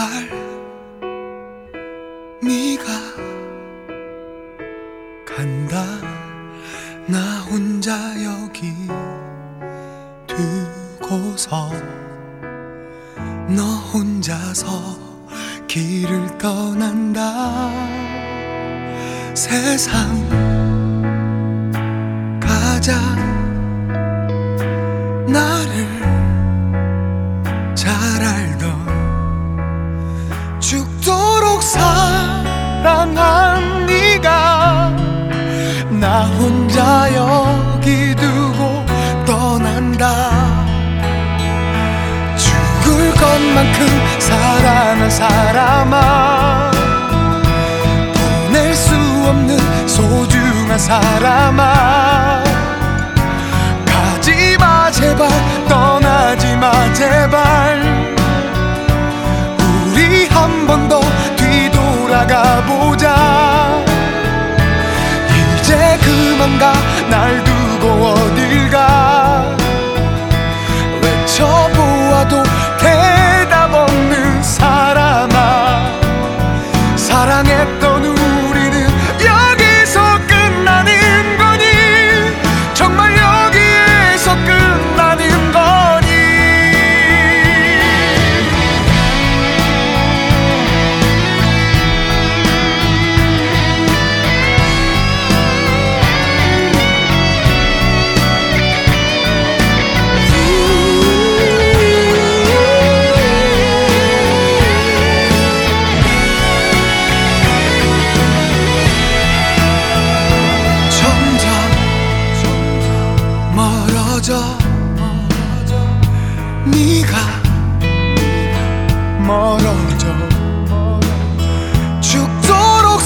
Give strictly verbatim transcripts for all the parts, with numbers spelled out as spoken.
제발 네가 간다. 나 혼자 여기 두고서 너 혼자서 길을 떠난다. 세상 가장 나를 잘 알던 죽도록 사랑한 네가 나 혼자 여기 두고 떠난다. 죽을 것만큼 사랑한 사람아, 보낼 수 없는 소중한 사람아, 가지마 제발, 떠나지마 제발. 우리 한 번 더 뒤돌아가 보자. 이제 그만 가, 날 두고 어딜 가. 외쳐보아도 대답 없는 사람아, 사랑했던 우리는 여기서 끝나는 거니? 정말 여기에서 끝나는 거니? 네가 멀어져 죽도록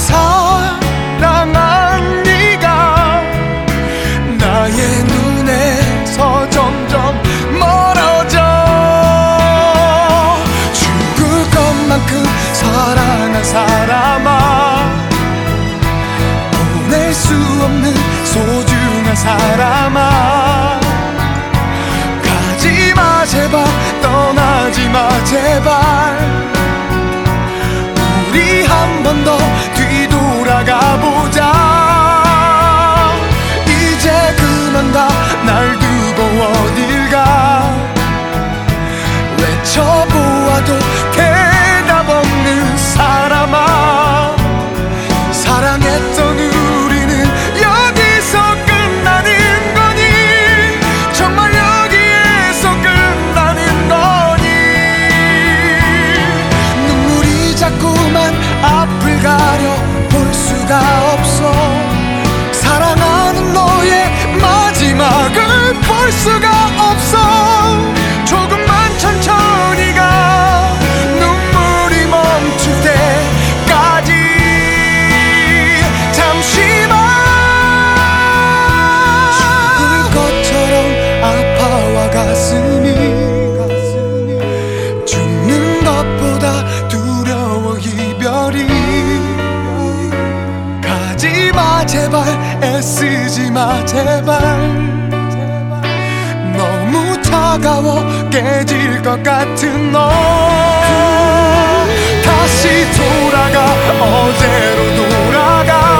사랑한 네가 나의 눈에서 점점 멀어져. 죽을 것만큼 사랑한 사람아, 보낼 수 없는 소중한 사람아, 가지마 제발, 떠나지마 제발. 우리 한 번 더 뒤돌아가 보자. 이제 그만 가, 날 두고 어딜 가. 외쳐보아도 대답 없는 사람아, 사랑했던 우리는 여기서 끝나는 거니? 정말 여기에서 끝나는 거니? 눈물이 자꾸만 앞을 가려 볼 수가 없어. 사랑하는 너의 마지막을 볼 수가 없어. 조금만 천천히 가, 눈물이 멈출 때까지. 잠시만 죽을 것처럼 아파와 가슴이, 죽는 것보다 두려워 이별이. 가지마 제발, 애쓰지마 제발. 너무 차가워 깨질 것 같은 너, 다시 돌아가, 어제로 돌아가.